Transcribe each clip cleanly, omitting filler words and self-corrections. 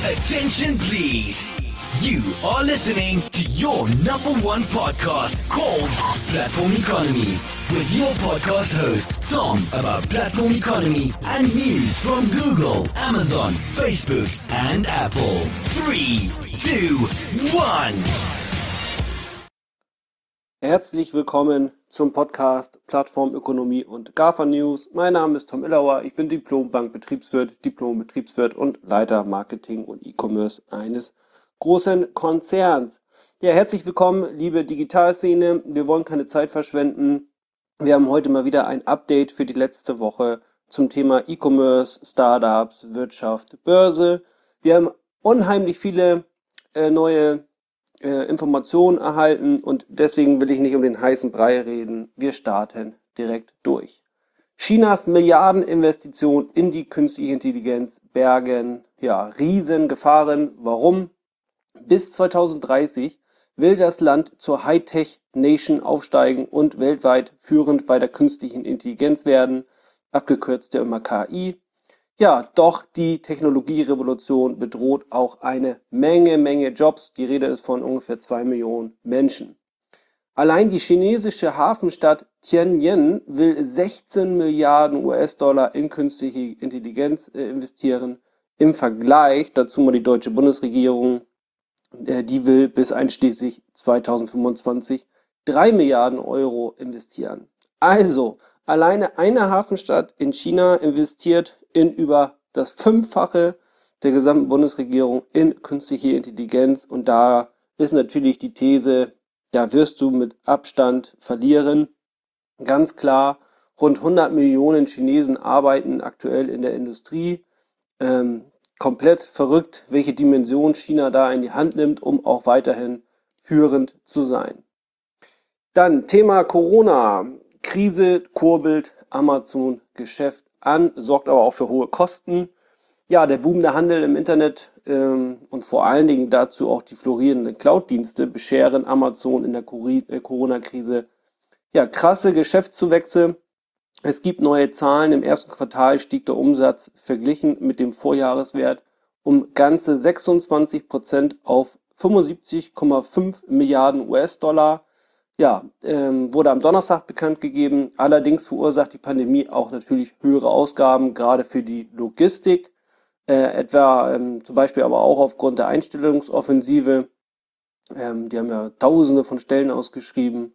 Attention please. You are listening to your number one podcast called Platform Economy with your podcast host Tom about platform economy and news from Google, Amazon, Facebook and Apple. 3, 2, 1. Herzlich willkommen zum Podcast Plattformökonomie und GAFA News. Mein Name ist Tom Illauer, ich bin Diplom-Bankbetriebswirt, Diplom-Betriebswirt und Leiter Marketing und E-Commerce eines großen Konzerns. Ja, herzlich willkommen, liebe Digitalszene. Wir wollen keine Zeit verschwenden. Wir haben heute mal wieder ein Update für die letzte Woche zum Thema E-Commerce, Startups, Wirtschaft, Börse. Wir haben unheimlich viele neue Informationen erhalten und deswegen will ich nicht um den heißen Brei reden. Wir starten direkt durch. Chinas Milliardeninvestition in die künstliche Intelligenz bergen riesen Gefahren. Warum? Bis 2030 will das Land zur Hightech-Nation aufsteigen und weltweit führend bei der künstlichen Intelligenz werden, abgekürzt ja immer KI. Ja, doch die Technologierevolution bedroht auch eine Menge Jobs. Die Rede ist von ungefähr 2 Millionen Menschen. Allein die chinesische Hafenstadt Tianjin will 16 Milliarden US-Dollar in künstliche Intelligenz investieren. Im Vergleich dazu mal die deutsche Bundesregierung, die will bis einschließlich 2025 3 Milliarden Euro investieren. Also, alleine eine Hafenstadt in China investiert in über das Fünffache der gesamten Bundesregierung in künstliche Intelligenz. Und da ist natürlich die These, da wirst du mit Abstand verlieren. Ganz klar, rund 100 Millionen Chinesen arbeiten aktuell in der Industrie. Komplett verrückt, welche Dimension China da in die Hand nimmt, um auch weiterhin führend zu sein. Dann Thema Corona. Krise kurbelt Amazon-Geschäft an, sorgt aber auch für hohe Kosten. Ja, der boomende Handel im Internet und vor allen Dingen dazu auch die florierenden Cloud-Dienste bescheren Amazon in der Corona-Krise krasse Geschäftszuwächse. Es gibt neue Zahlen. Im ersten Quartal stieg der Umsatz verglichen mit dem Vorjahreswert um ganze 26% auf 75,5 Milliarden US-Dollar. Wurde am Donnerstag bekannt gegeben. Allerdings verursacht die Pandemie auch natürlich höhere Ausgaben, gerade für die Logistik. Zum Beispiel aber auch aufgrund der Einstellungsoffensive. Die haben ja Tausende von Stellen ausgeschrieben.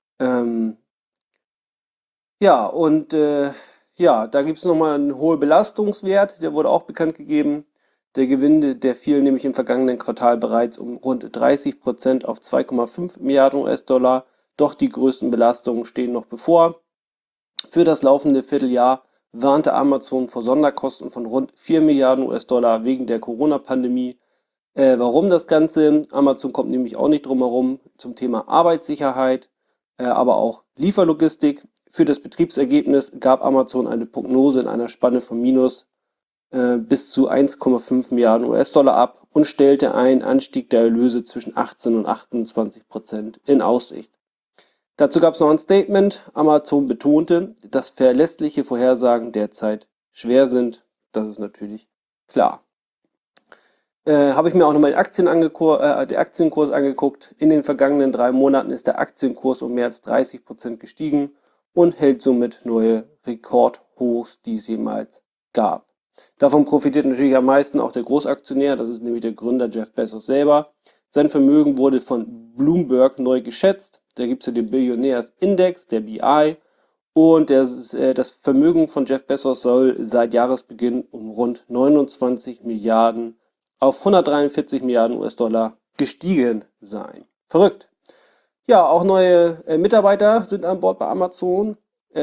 Da gibt es nochmal einen hohen Belastungswert, der wurde auch bekannt gegeben. Der Gewinn, der fiel nämlich im vergangenen Quartal bereits um rund 30% auf 2,5 Milliarden US-Dollar. Doch die größten Belastungen stehen noch bevor. Für das laufende Vierteljahr warnte Amazon vor Sonderkosten von rund 4 Milliarden US-Dollar wegen der Corona-Pandemie. Warum das Ganze? Amazon kommt nämlich auch nicht drum herum zum Thema Arbeitssicherheit, aber auch Lieferlogistik. Für das Betriebsergebnis gab Amazon eine Prognose in einer Spanne von minus bis zu 1,5 Milliarden US-Dollar ab und stellte einen Anstieg der Erlöse zwischen 18 und 28% in Aussicht. Dazu gab es noch ein Statement. Amazon betonte, dass verlässliche Vorhersagen derzeit schwer sind. Das ist natürlich klar. Habe ich mir auch nochmal den Aktienkurs angeguckt. In den vergangenen 3 Monaten ist der Aktienkurs um mehr als 30% gestiegen und hält somit neue Rekordhochs, die es jemals gab. Davon profitiert natürlich am meisten auch der Großaktionär, das ist nämlich der Gründer Jeff Bezos selber. Sein Vermögen wurde von Bloomberg neu geschätzt. Da gibt es ja den Billionärs-Index, der BI. Und das Vermögen von Jeff Bezos soll seit Jahresbeginn um rund 29 Milliarden auf 143 Milliarden US-Dollar gestiegen sein. Verrückt. Ja, auch neue Mitarbeiter sind an Bord bei Amazon.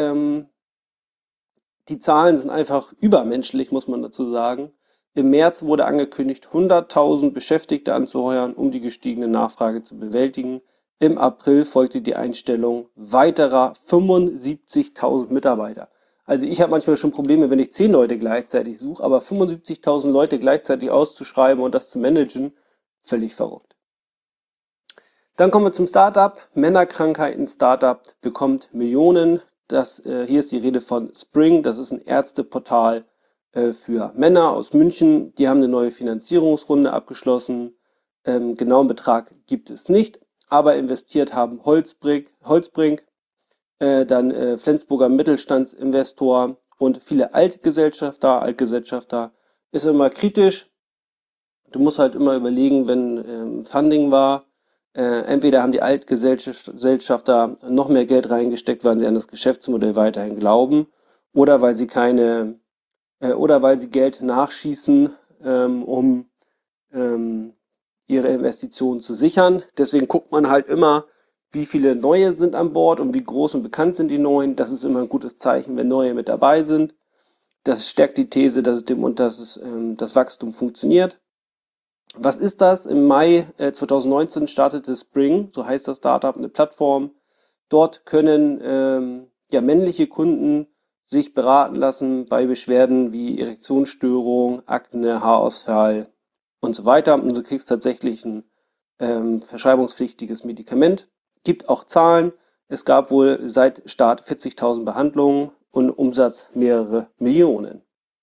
Die Zahlen sind einfach übermenschlich, muss man dazu sagen. Im März wurde angekündigt, 100.000 Beschäftigte anzuheuern, um die gestiegene Nachfrage zu bewältigen. Im April folgte die Einstellung weiterer 75.000 Mitarbeiter. Also ich habe manchmal schon Probleme, wenn ich 10 Leute gleichzeitig suche, aber 75.000 Leute gleichzeitig auszuschreiben und das zu managen, völlig verrückt. Dann kommen wir zum Startup. Männerkrankheiten Startup bekommt Millionen. Hier ist die Rede von Spring. Das ist ein Ärzteportal für Männer aus München. Die haben eine neue Finanzierungsrunde abgeschlossen. Genauen Betrag gibt es nicht, aber investiert haben Holzbrink, dann Flensburger Mittelstandsinvestor und viele Altgesellschafter ist immer kritisch. Du musst halt immer überlegen, wenn Funding war, entweder haben die Altgesellschafter noch mehr Geld reingesteckt, weil sie an das Geschäftsmodell weiterhin glauben, oder weil sie Geld nachschießen, um ihre Investitionen zu sichern. Deswegen guckt man halt immer, wie viele neue sind an Bord und wie groß und bekannt sind die neuen. Das ist immer ein gutes Zeichen, wenn neue mit dabei sind. Das stärkt die These, dass das Wachstum funktioniert. Was ist das? Im Mai 2019 startete Spring, so heißt das Startup, eine Plattform. Dort können männliche Kunden sich beraten lassen bei Beschwerden wie Erektionsstörung, Akne, Haarausfall und so weiter. Und du kriegst tatsächlich ein verschreibungspflichtiges Medikament. Gibt auch Zahlen. Es gab wohl seit Start 40.000 Behandlungen und Umsatz mehrere Millionen.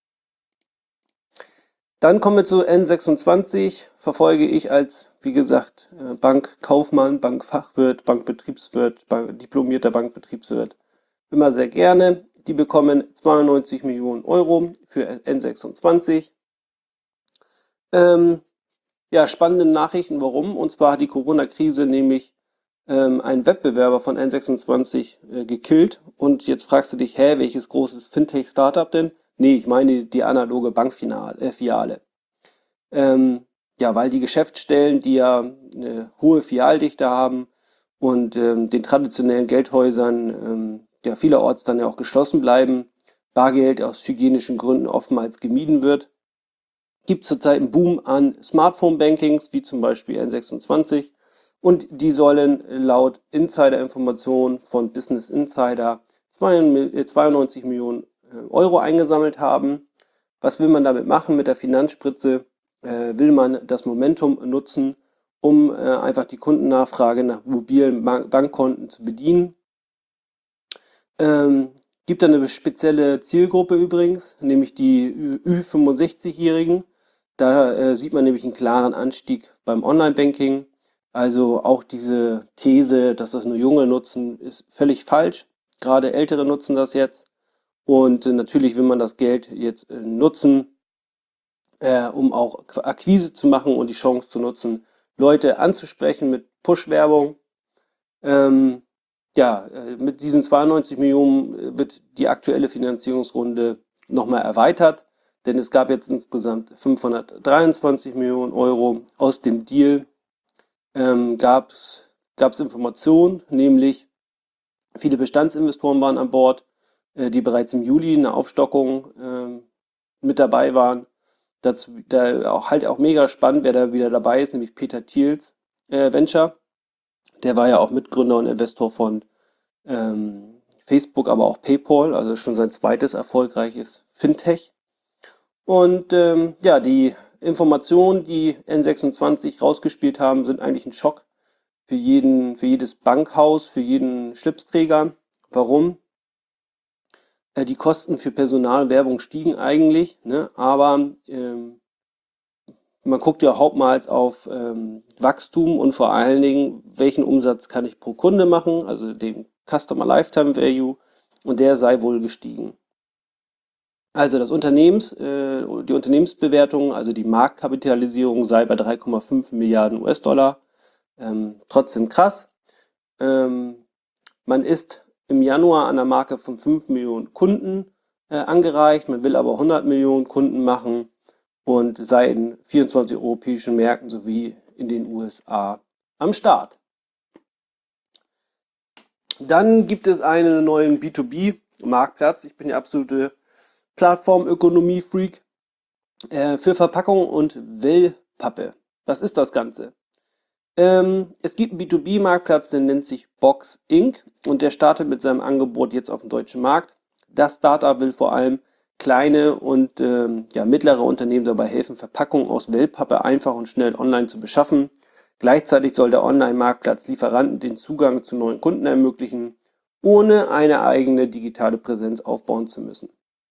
Dann kommen wir zu N26. Verfolge ich als, wie gesagt, Bankkaufmann, Bankfachwirt, Bankbetriebswirt, diplomierter Bankbetriebswirt immer sehr gerne. Die bekommen 92 Millionen Euro für N26. Spannende Nachrichten, warum? Und zwar hat die Corona-Krise nämlich einen Wettbewerber von N26 gekillt. Und jetzt fragst du dich, welches großes Fintech-Startup denn? Nee, ich meine die analoge Bankfiliale. Weil die Geschäftsstellen, die ja eine hohe Filialdichte haben und den traditionellen Geldhäusern vielerorts dann ja auch geschlossen bleiben, Bargeld aus hygienischen Gründen oftmals gemieden wird, gibt zurzeit einen Boom an Smartphone-Bankings, wie zum Beispiel N26, und die sollen laut Insider-Informationen von Business Insider 92 Millionen Euro eingesammelt haben. Was will man damit machen mit der Finanzspritze? Will man das Momentum nutzen, um einfach die Kundennachfrage nach mobilen Bankkonten zu bedienen. Gibt eine spezielle Zielgruppe übrigens, nämlich die Ü65-Jährigen. Da sieht man nämlich einen klaren Anstieg beim Online-Banking. Also auch diese These, dass das nur Junge nutzen, ist völlig falsch. Gerade Ältere nutzen das jetzt. Und natürlich will man das Geld jetzt nutzen, um auch Akquise zu machen und die Chance zu nutzen, Leute anzusprechen mit Push-Werbung. Mit diesen 92 Millionen wird die aktuelle Finanzierungsrunde nochmal erweitert, denn es gab jetzt insgesamt 523 Millionen Euro. Aus dem Deal gab es Informationen, nämlich viele Bestandsinvestoren waren an Bord, die bereits im Juli eine Aufstockung mit dabei waren. Dazu auch mega spannend, wer da wieder dabei ist, nämlich Peter Thiels Venture. Der war ja auch Mitgründer und Investor von Facebook, aber auch PayPal, also schon sein zweites erfolgreiches Fintech. Und die Informationen, die N26 rausgespielt haben, sind eigentlich ein Schock für jedes Bankhaus, für jeden Schlipsträger. Warum? Die Kosten für Personalwerbung stiegen eigentlich, ne? Aber man guckt ja hauptmals auf Wachstum und vor allen Dingen, welchen Umsatz kann ich pro Kunde machen, also den Customer Lifetime Value, und der sei wohl gestiegen. Also die Unternehmensbewertung, also die Marktkapitalisierung sei bei 3,5 Milliarden US-Dollar. Trotzdem krass. Man ist im Januar an der Marke von 5 Millionen Kunden angereicht. Man will aber 100 Millionen Kunden machen und sei in 24 europäischen Märkten sowie in den USA am Start. Dann gibt es einen neuen B2B-Marktplatz. Ich bin der absolute Plattformökonomie-Freak für Verpackung und Wellpappe. Was ist das Ganze? Es gibt einen B2B-Marktplatz, der nennt sich Box Inc. und der startet mit seinem Angebot jetzt auf dem deutschen Markt. Das Startup will vor allem kleine und mittlere Unternehmen dabei helfen, Verpackungen aus Wellpappe einfach und schnell online zu beschaffen. Gleichzeitig soll der Online-Marktplatz Lieferanten den Zugang zu neuen Kunden ermöglichen, ohne eine eigene digitale Präsenz aufbauen zu müssen.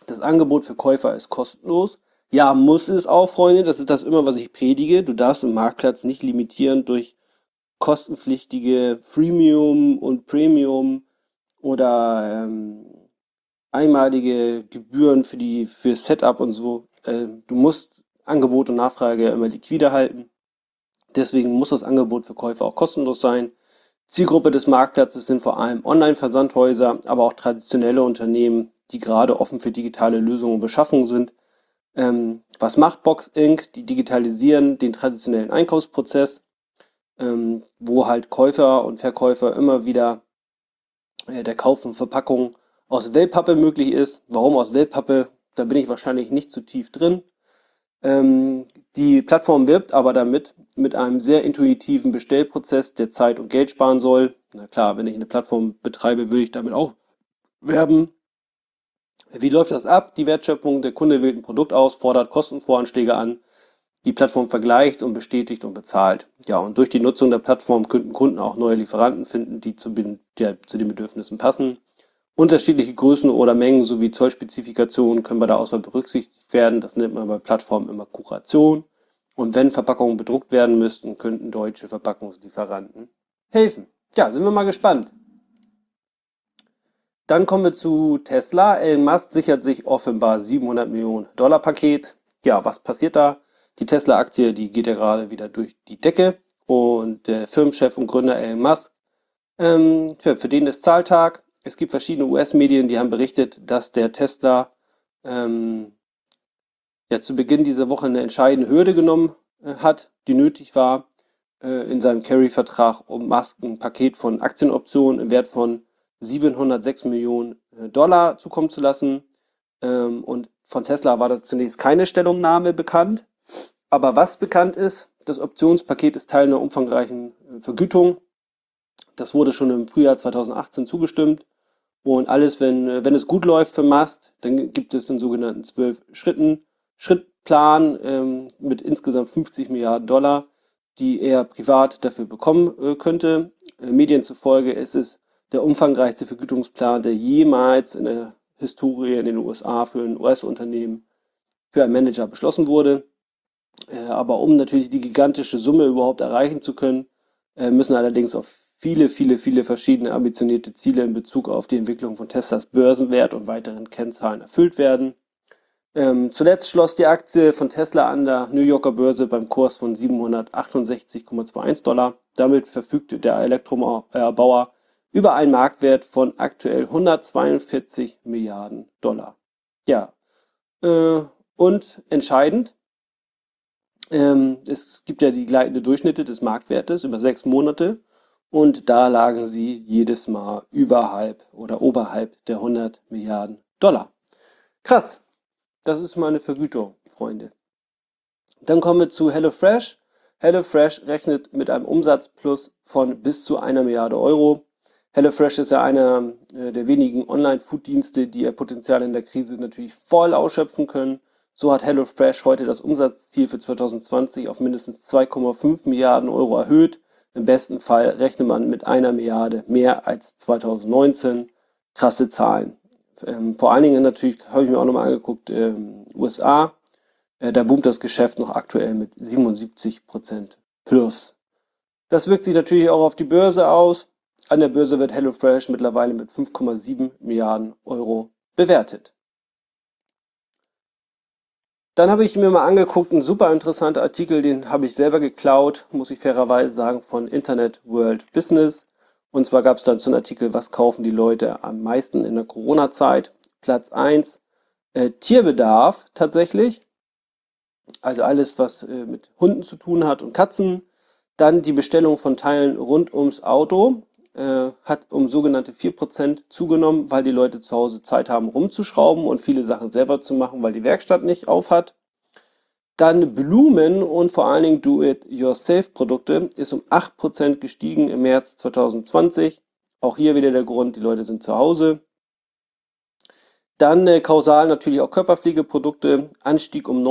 Das Angebot für Käufer ist kostenlos. Ja, muss es auch, Freunde. Das ist das immer, was ich predige. Du darfst im Marktplatz nicht limitieren durch kostenpflichtige Freemium und Premium oder einmalige Gebühren für Setup und so. Du musst Angebot und Nachfrage immer liquide halten. Deswegen muss das Angebot für Käufer auch kostenlos sein. Zielgruppe des Marktplatzes sind vor allem Online-Versandhäuser, aber auch traditionelle Unternehmen, die gerade offen für digitale Lösungen und Beschaffung sind. Was macht Box Inc? Die digitalisieren den traditionellen Einkaufsprozess, wo halt Käufer und Verkäufer immer wieder der Kauf von Verpackungen aus Wellpappe möglich ist. Warum aus Wellpappe? Da bin ich wahrscheinlich nicht zu tief drin. Die Plattform wirbt aber damit mit einem sehr intuitiven Bestellprozess, der Zeit und Geld sparen soll. Na klar, wenn ich eine Plattform betreibe, würde ich damit auch werben. Wie läuft das ab? Die Wertschöpfung: Der Kunde wählt ein Produkt aus, fordert Kostenvoranschläge an, die Plattform vergleicht und bestätigt und bezahlt. Ja, und durch die Nutzung der Plattform könnten Kunden auch neue Lieferanten finden, die zu den Bedürfnissen passen. Unterschiedliche Größen oder Mengen sowie Zollspezifikationen können bei der Auswahl berücksichtigt werden. Das nennt man bei Plattformen immer Kuration. Und wenn Verpackungen bedruckt werden müssten, könnten deutsche Verpackungslieferanten helfen. Ja, sind wir mal gespannt. Dann kommen wir zu Tesla. Elon Musk sichert sich offenbar $700 Millionen Paket. Ja, was passiert da? Die Tesla-Aktie, die geht ja gerade wieder durch die Decke. Und der Firmenchef und Gründer Elon Musk, für den ist Zahltag. Es gibt verschiedene US-Medien, die haben berichtet, dass der Tesla ja zu Beginn dieser Woche eine entscheidende Hürde genommen hat, die nötig war, in seinem Carry-Vertrag, um Musk ein Paket von Aktienoptionen im Wert von $706 Millionen zukommen zu lassen. Und von Tesla war da zunächst keine Stellungnahme bekannt. Aber was bekannt ist, das Optionspaket ist Teil einer umfangreichen Vergütung. Das wurde schon im Frühjahr 2018 zugestimmt. Und alles, wenn es gut läuft für Musk, dann gibt es den sogenannten 12-Schrittplan mit insgesamt $50 Milliarden, die er privat dafür bekommen könnte. Medien zufolge ist es der umfangreichste Vergütungsplan, der jemals in der Historie in den USA für ein US-Unternehmen, für einen Manager beschlossen wurde. Aber um natürlich die gigantische Summe überhaupt erreichen zu können, müssen allerdings auch viele verschiedene ambitionierte Ziele in Bezug auf die Entwicklung von Teslas Börsenwert und weiteren Kennzahlen erfüllt werden. Zuletzt schloss die Aktie von Tesla an der New Yorker Börse beim Kurs von $768,21. Damit verfügte der Elektrobauer über einen Marktwert von aktuell $142 Milliarden. Ja, und entscheidend, es gibt ja die gleitende Durchschnitte des Marktwertes über 6 Monate und da lagen sie jedes Mal überhalb oder oberhalb der $100 Milliarden. Krass, das ist meine Vergütung, Freunde. Dann kommen wir zu HelloFresh. HelloFresh rechnet mit einem Umsatzplus von bis zu 1 Milliarde Euro. HelloFresh ist ja einer der wenigen Online-Food-Dienste, die ihr Potenzial in der Krise natürlich voll ausschöpfen können. So hat HelloFresh heute das Umsatzziel für 2020 auf mindestens 2,5 Milliarden Euro erhöht. Im besten Fall rechnet man mit 1 Milliarde mehr als 2019. Krasse Zahlen. Vor allen Dingen natürlich, habe ich mir auch nochmal angeguckt, USA. Da boomt das Geschäft noch aktuell mit 77% plus. Das wirkt sich natürlich auch auf die Börse aus. An der Börse wird HelloFresh mittlerweile mit 5,7 Milliarden Euro bewertet. Dann habe ich mir mal angeguckt, ein super interessanter Artikel, den habe ich selber geklaut, muss ich fairerweise sagen, von Internet World Business. Und zwar gab es dann so einen Artikel, was kaufen die Leute am meisten in der Corona-Zeit. Platz 1, Tierbedarf tatsächlich. Also alles, was mit Hunden zu tun hat und Katzen. Dann die Bestellung von Teilen rund ums Auto hat um sogenannte 4% zugenommen, weil die Leute zu Hause Zeit haben rumzuschrauben und viele Sachen selber zu machen, weil die Werkstatt nicht auf hat. Dann Blumen und vor allen Dingen Do-it-yourself-Produkte ist um 8% gestiegen im März 2020. Auch hier wieder der Grund, die Leute sind zu Hause. Dann kausal natürlich auch Körperpflegeprodukte, Anstieg um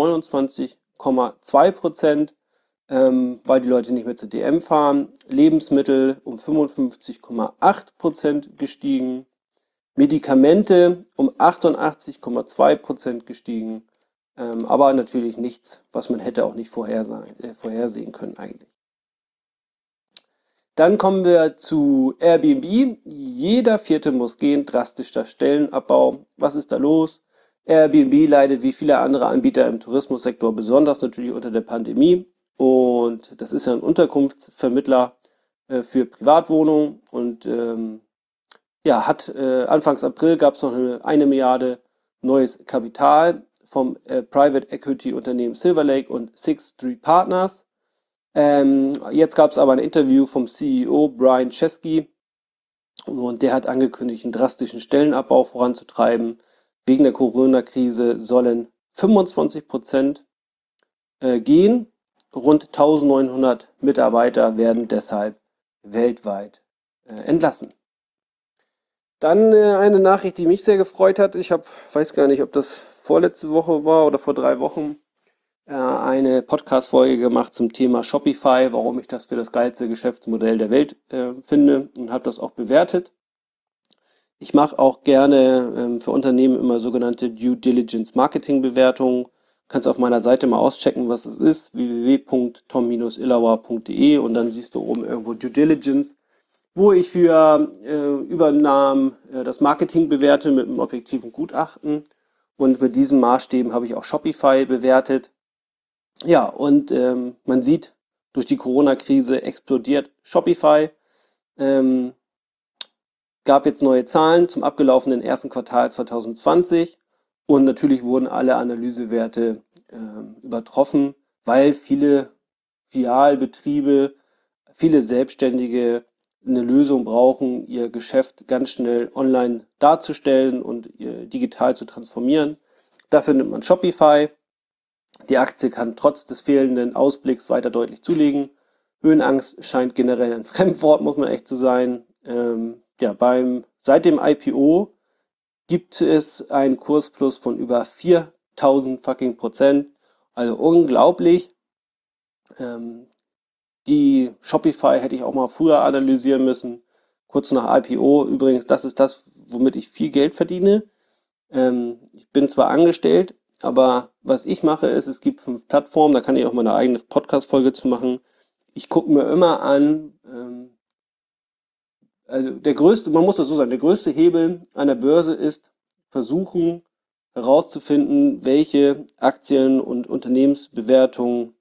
29,2%. Weil die Leute nicht mehr zur DM fahren. Lebensmittel um 55,8% gestiegen. Medikamente um 88,2% gestiegen, aber natürlich nichts, was man hätte auch nicht vorhersehen können eigentlich. Dann kommen wir zu Airbnb. Jeder Vierte muss gehen, drastischer Stellenabbau. Was ist da los? Airbnb leidet wie viele andere Anbieter im Tourismussektor besonders natürlich unter der Pandemie. Und das ist ja ein Unterkunftsvermittler für Privatwohnungen. Und hat Anfangs April gab es noch eine Milliarde neues Kapital vom Private Equity Unternehmen Silver Lake und Sixth Street Partners. Jetzt gab es aber ein Interview vom CEO Brian Chesky und der hat angekündigt, einen drastischen Stellenabbau voranzutreiben. Wegen der Corona-Krise sollen 25% gehen. Rund 1900 Mitarbeiter werden deshalb weltweit entlassen. Dann eine Nachricht, die mich sehr gefreut hat. Ich weiß gar nicht, ob das vorletzte Woche war oder vor 3 Wochen, eine Podcast-Folge gemacht zum Thema Shopify, warum ich das für das geilste Geschäftsmodell der Welt finde und habe das auch bewertet. Ich mache auch gerne für Unternehmen immer sogenannte Due Diligence Marketing Bewertungen. Kannst auf meiner Seite mal auschecken, was es ist, www.tom-illauer.de und dann siehst du oben irgendwo Due Diligence, wo ich für Übernahmen das Marketing bewerte mit einem objektiven Gutachten. Und mit diesen Maßstäben habe ich auch Shopify bewertet. Ja, und man sieht, durch die Corona-Krise explodiert Shopify. Gab jetzt neue Zahlen zum abgelaufenen ersten Quartal 2020 und natürlich wurden alle Analysewerte übertroffen, weil viele Filialbetriebe, viele Selbstständige eine Lösung brauchen, ihr Geschäft ganz schnell online darzustellen und digital zu transformieren. Dafür nimmt man Shopify. Die Aktie kann trotz des fehlenden Ausblicks weiter deutlich zulegen. Höhenangst scheint generell ein Fremdwort, muss man echt so sein. Seit dem IPO gibt es einen Kursplus von über 4000%. Also unglaublich. Die Shopify hätte ich auch mal früher analysieren müssen. Kurz nach IPO. Übrigens, das ist das, womit ich viel Geld verdiene. Ich bin zwar angestellt, aber was ich mache ist, es gibt 5 Plattformen, da kann ich auch mal eine eigene Podcast-Folge zu machen. Ich gucke mir immer an, man muss das so sagen, der größte Hebel an der Börse ist, versuchen herauszufinden, welche Aktien und Unternehmensbewertungen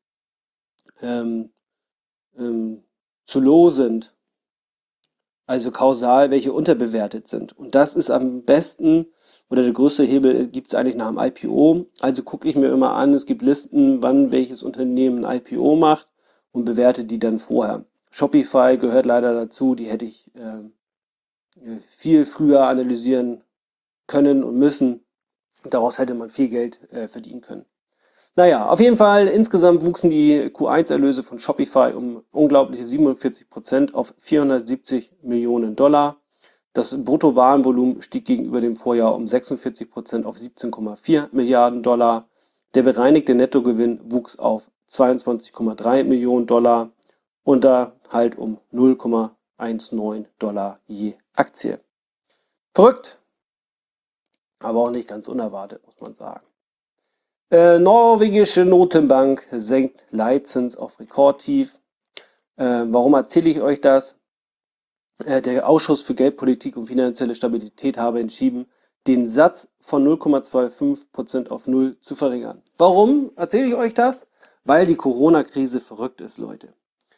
zu low sind, also kausal, welche unterbewertet sind. Und das ist am besten, oder der größte Hebel gibt es eigentlich nach dem IPO. Also gucke ich mir immer an, es gibt Listen, wann welches Unternehmen ein IPO macht und bewerte die dann vorher. Shopify gehört leider dazu, die hätte ich viel früher analysieren können und müssen. Daraus hätte man viel Geld verdienen können. Naja, auf jeden Fall, insgesamt wuchsen die Q1-Erlöse von Shopify um unglaubliche 47% auf 470 Millionen Dollar. Das Bruttowarenvolumen stieg gegenüber dem Vorjahr um 46% auf 17,4 Milliarden Dollar. Der bereinigte Nettogewinn wuchs auf 22,3 Millionen Dollar und da halt um 0,19 Dollar je Aktie. Verrückt, aber auch nicht ganz unerwartet, muss man sagen. Norwegische Notenbank senkt Leitzins auf Rekordtief. Warum erzähle ich euch das? Der Ausschuss für Geldpolitik und finanzielle Stabilität habe entschieden, den Satz von 0,25% auf 0 zu verringern. Warum erzähle ich euch das? Weil die Corona-Krise verrückt ist, Leute.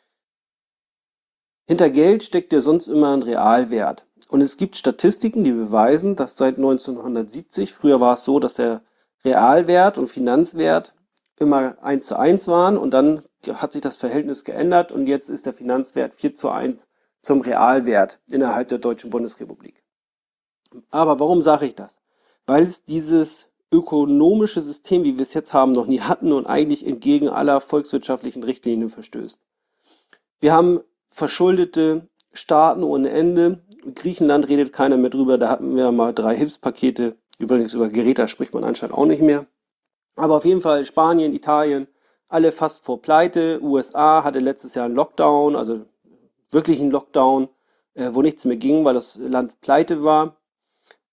Hinter Geld steckt ja sonst immer ein Realwert. Und es gibt Statistiken, die beweisen, dass seit 1970, früher war es so, dass der Realwert und Finanzwert immer 1:1 waren und dann hat sich das Verhältnis geändert und jetzt ist der Finanzwert 4:1 zum Realwert innerhalb der Deutschen Bundesrepublik. Aber warum sage ich das? Weil es dieses ökonomische System, wie wir es jetzt haben, noch nie hatten und eigentlich entgegen aller volkswirtschaftlichen Richtlinien verstößt. Wir haben verschuldete Staaten ohne Ende. In Griechenland redet keiner mehr drüber, da hatten wir mal 3 Hilfspakete. Übrigens über Greta spricht man anscheinend auch nicht mehr. Aber auf jeden Fall Spanien, Italien, alle fast vor Pleite. USA hatte letztes Jahr einen Lockdown, also wirklich einen Lockdown, wo nichts mehr ging, weil das Land pleite war.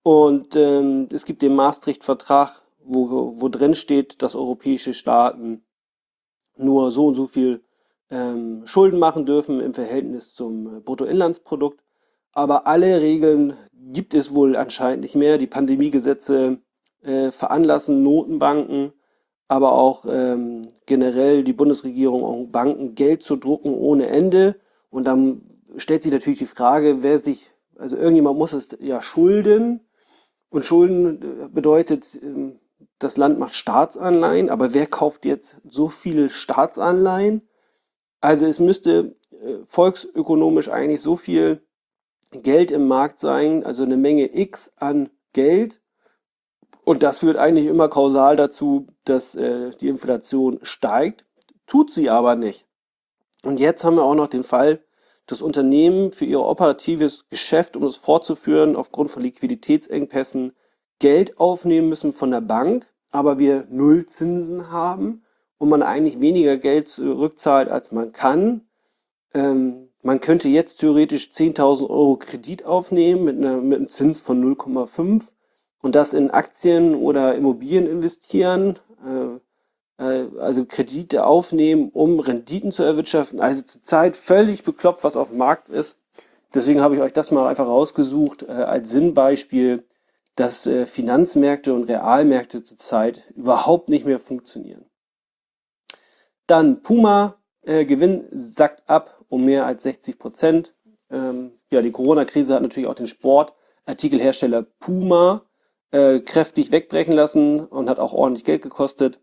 Und es gibt den Maastricht-Vertrag, wo drin steht, dass europäische Staaten nur so und so viel Schulden machen dürfen im Verhältnis zum Bruttoinlandsprodukt. Aber alle Regeln gibt es wohl anscheinend nicht mehr. Die Pandemiegesetze veranlassen Notenbanken, aber auch generell die Bundesregierung und Banken Geld zu drucken ohne Ende. Und dann stellt sich natürlich die Frage, also irgendjemand muss es ja schulden. Und Schulden bedeutet, das Land macht Staatsanleihen, aber wer kauft jetzt so viele Staatsanleihen? Also es müsste volksökonomisch eigentlich so viel Geld im Markt sein, also eine Menge X an Geld. Und das führt eigentlich immer kausal dazu, dass die Inflation steigt. Tut sie aber nicht. Und jetzt haben wir auch noch den Fall, dass Unternehmen für ihr operatives Geschäft, um es fortzuführen, aufgrund von Liquiditätsengpässen Geld aufnehmen müssen von der Bank, aber wir Nullzinsen haben und man eigentlich weniger Geld zurückzahlt, als man kann. Man könnte jetzt theoretisch 10.000 Euro Kredit aufnehmen mit einem Zins von 0,5 und das in Aktien oder Immobilien investieren, also Kredite aufnehmen, um Renditen zu erwirtschaften. Also zurzeit völlig bekloppt, was auf dem Markt ist. Deswegen habe ich euch das mal einfach rausgesucht als Sinnbeispiel, dass Finanzmärkte und Realmärkte zurzeit überhaupt nicht mehr funktionieren. Dann Puma, Gewinn sackt ab um mehr als 60%. Ja, die Corona-Krise hat natürlich auch den Sportartikelhersteller Puma kräftig wegbrechen lassen und hat auch ordentlich Geld gekostet.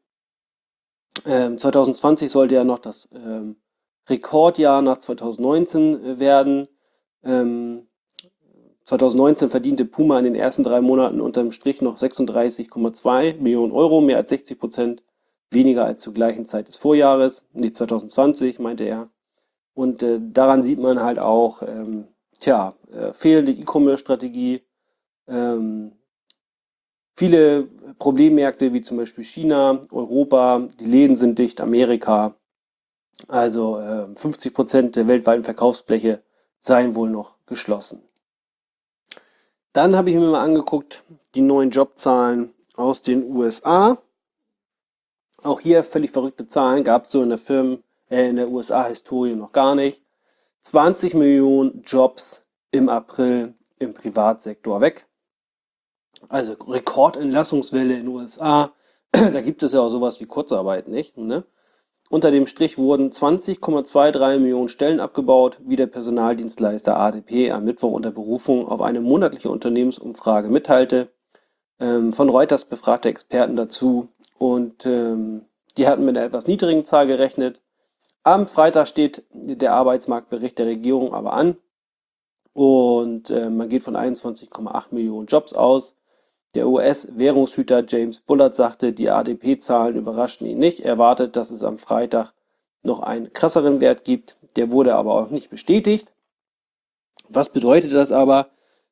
2020 sollte ja noch das Rekordjahr nach 2019 werden. 2019 verdiente Puma in den ersten 3 Monaten unterm Strich noch 36,2 Millionen Euro, mehr als 60% weniger als zur gleichen Zeit des Vorjahres, nee, 2020 meinte er. Und daran sieht man halt auch, fehlende E-Commerce-Strategie, viele Problemmärkte wie zum Beispiel China, Europa, die Läden sind dicht, Amerika. Also 50% der weltweiten Verkaufsfläche seien wohl noch geschlossen. Dann habe ich mir mal angeguckt, die neuen Jobzahlen aus den USA. Auch hier völlig verrückte Zahlen, gab es so in der USA-Historie noch gar nicht. 20 Millionen Jobs im April im Privatsektor weg. Also Rekordentlassungswelle in den USA. Da gibt es ja auch sowas wie Kurzarbeit nicht. Ne? Unter dem Strich wurden 20,23 Millionen Stellen abgebaut, wie der Personaldienstleister ADP am Mittwoch unter Berufung auf eine monatliche Unternehmensumfrage mitteilte. Von Reuters befragte Experten dazu und die hatten mit einer etwas niedrigen Zahl gerechnet. Am Freitag steht der Arbeitsmarktbericht der Regierung aber an und man geht von 21,8 Millionen Jobs aus. Der US-Währungshüter James Bullard sagte, die ADP-Zahlen überraschten ihn nicht. Er erwartet, dass es am Freitag noch einen krasseren Wert gibt. Der wurde aber auch nicht bestätigt. Was bedeutet das aber?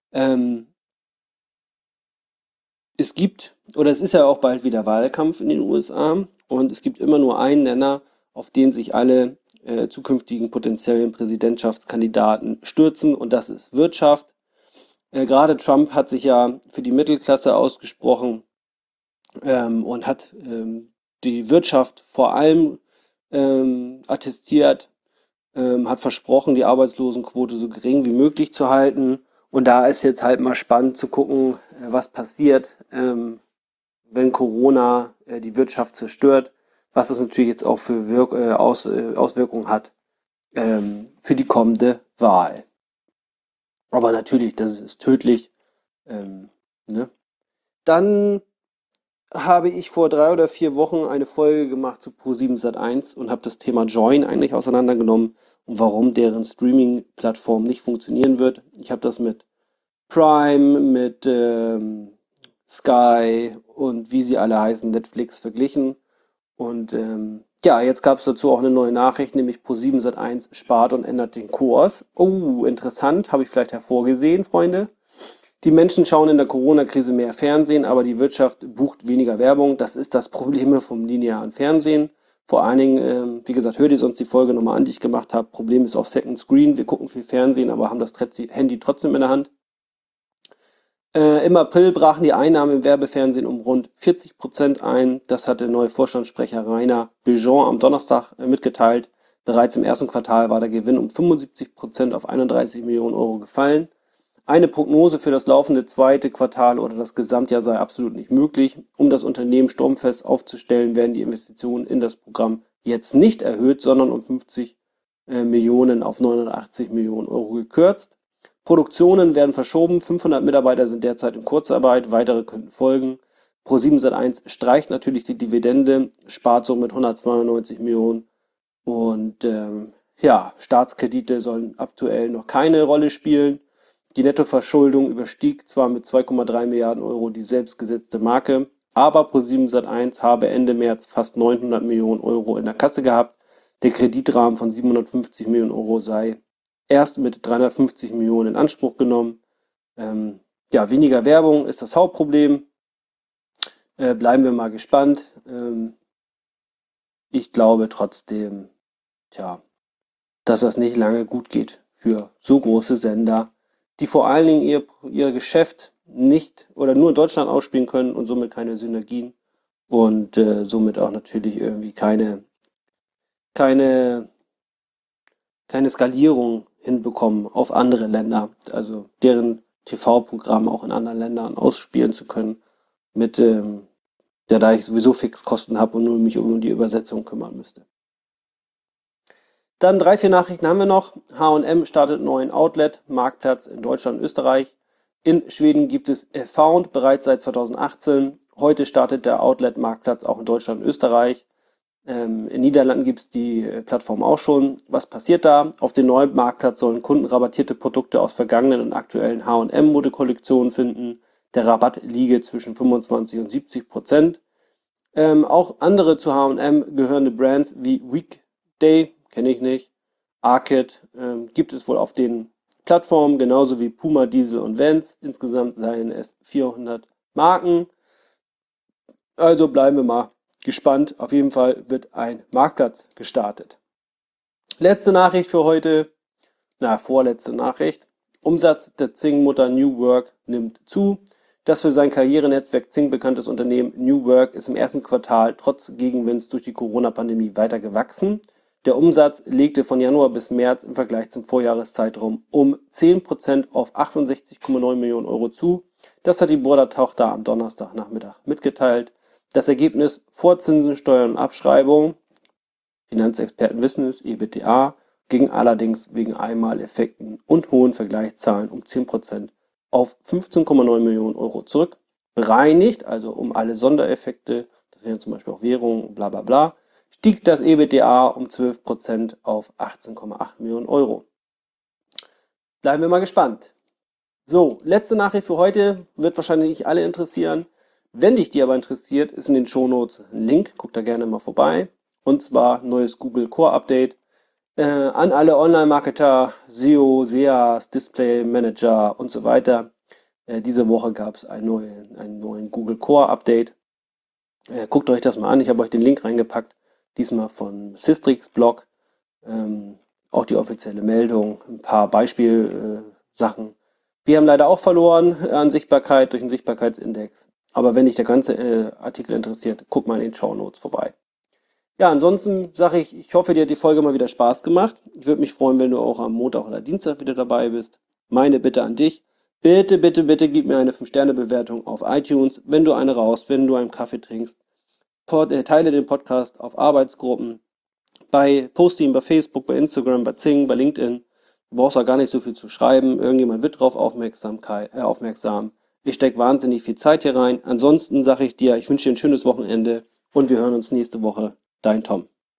Es ist ja auch bald wieder Wahlkampf in den USA und es gibt immer nur einen Nenner, auf den sich alle zukünftigen potenziellen Präsidentschaftskandidaten stürzen und das ist Wirtschaft. Gerade Trump hat sich ja für die Mittelklasse ausgesprochen und hat die Wirtschaft vor allem attestiert, hat versprochen, die Arbeitslosenquote so gering wie möglich zu halten. Und da ist jetzt halt mal spannend zu gucken, was passiert, wenn Corona die Wirtschaft zerstört, was das natürlich jetzt auch für Auswirkungen hat für die kommende Wahl. Aber natürlich, das ist tödlich. Ne? Dann habe ich vor 3 oder 4 Wochen eine Folge gemacht zu Pro7 Sat.1 und habe das Thema Joyn eigentlich auseinandergenommen und warum deren Streaming-Plattform nicht funktionieren wird. Ich habe das mit Prime, mit Sky und wie sie alle heißen, Netflix verglichen. Und jetzt gab es dazu auch eine neue Nachricht, nämlich Pro7 Sat.1 spart und ändert den Kurs. Oh, interessant, habe ich vielleicht hervorgesehen, Freunde. Die Menschen schauen in der Corona-Krise mehr Fernsehen, aber die Wirtschaft bucht weniger Werbung. Das ist das Problem vom linearen Fernsehen. Vor allen Dingen, wie gesagt, hört ihr sonst die Folge nochmal an, die ich gemacht habe. Problem ist auch Second Screen. Wir gucken viel Fernsehen, aber haben das Handy trotzdem in der Hand. Im April brachen die Einnahmen im Werbefernsehen um rund 40% ein. Das hat der neue Vorstandssprecher Rainer Bejean am Donnerstag mitgeteilt. Bereits im ersten Quartal war der Gewinn um 75% auf 31 Millionen Euro gefallen. Eine Prognose für das laufende zweite Quartal oder das Gesamtjahr sei absolut nicht möglich. Um das Unternehmen sturmfest aufzustellen, werden die Investitionen in das Programm jetzt nicht erhöht, sondern um 50 Millionen auf 980 Millionen Euro gekürzt. Produktionen werden verschoben, 500 Mitarbeiter sind derzeit in Kurzarbeit, weitere könnten folgen. Pro7 streicht natürlich die Dividende, spart somit 192 Millionen und Staatskredite sollen aktuell noch keine Rolle spielen. Die Nettoverschuldung überstieg zwar mit 2,3 Milliarden Euro die selbstgesetzte Marke, aber Pro7 habe Ende März fast 900 Millionen Euro in der Kasse gehabt. Der Kreditrahmen von 750 Millionen Euro sei erst mit 350 Millionen in Anspruch genommen. Weniger Werbung ist das Hauptproblem. Bleiben wir mal gespannt. Ich glaube trotzdem, dass das nicht lange gut geht für so große Sender, die vor allen Dingen ihr Geschäft nicht oder nur in Deutschland ausspielen können und somit keine Synergien und somit auch natürlich irgendwie keine Skalierung hinbekommen auf andere Länder, also deren TV-Programm auch in anderen Ländern ausspielen zu können, da ich sowieso Fixkosten habe und nur mich um die Übersetzung kümmern müsste. Dann 3, 4 Nachrichten haben wir noch. H&M startet neuen Outlet, Marktplatz in Deutschland und Österreich. In Schweden gibt es Found bereits seit 2018. Heute startet der Outlet-Marktplatz auch in Deutschland und Österreich. In Niederlanden gibt es die Plattform auch schon. Was passiert da? Auf dem neuen Marktplatz sollen Kunden rabattierte Produkte aus vergangenen und aktuellen H&M-Modekollektionen finden. Der Rabatt liege zwischen 25% und 70%. Auch andere zu H&M gehörende Brands wie Weekday, kenne ich nicht, Arcade, gibt es wohl auf den Plattformen, genauso wie Puma, Diesel und Vans. Insgesamt seien es 400 Marken. Also bleiben wir mal gespannt. Auf jeden Fall wird ein Marktplatz gestartet. Letzte Nachricht für heute. Vorletzte Nachricht. Umsatz der Zing-Mutter New Work nimmt zu. Das für sein Karrierenetzwerk Zing bekanntes Unternehmen New Work ist im ersten Quartal trotz Gegenwinds durch die Corona-Pandemie weiter gewachsen. Der Umsatz legte von Januar bis März im Vergleich zum Vorjahreszeitraum um 10% auf 68,9 Millionen Euro zu. Das hat die Burda-Tochter am Donnerstagnachmittag mitgeteilt. Das Ergebnis vor Zinsen, Steuern und Abschreibung, Finanzexperten wissen es, EBITDA, ging allerdings wegen Einmaleffekten und hohen Vergleichszahlen um 10% auf 15,9 Millionen Euro zurück. Bereinigt, also um alle Sondereffekte, das wären zum Beispiel auch Währungen, bla bla bla, stieg das EBITDA um 12% auf 18,8 Millionen Euro. Bleiben wir mal gespannt. So, letzte Nachricht für heute, wird wahrscheinlich nicht alle interessieren. Wenn dich die aber interessiert, ist in den Shownotes ein Link, guck da gerne mal vorbei. Und zwar neues Google Core Update an alle Online-Marketer, SEO, SEAs, Display Manager und so weiter. Diese Woche gab es einen neuen Google Core Update. Guckt euch das mal an, ich habe euch den Link reingepackt, diesmal von Sistrix Blog. Auch die offizielle Meldung, ein paar Beispielsachen. Wir haben leider auch verloren an Sichtbarkeit durch den Sichtbarkeitsindex. Aber wenn dich der ganze Artikel interessiert, guck mal in den Shownotes vorbei. Ja, ansonsten sage ich, ich hoffe, dir hat die Folge mal wieder Spaß gemacht. Ich würde mich freuen, wenn du auch am Montag oder Dienstag wieder dabei bist. Meine Bitte an dich, bitte, bitte, bitte gib mir eine 5-Sterne-Bewertung auf iTunes, wenn du eine rauchst, wenn du einen Kaffee trinkst. Teile den Podcast auf Arbeitsgruppen, poste ihn bei Facebook, bei Instagram, bei Zing, bei LinkedIn. Du brauchst auch gar nicht so viel zu schreiben. Irgendjemand wird darauf aufmerksam. Ich stecke wahnsinnig viel Zeit hier rein. Ansonsten sage ich dir, ich wünsche dir ein schönes Wochenende und wir hören uns nächste Woche. Dein Tom.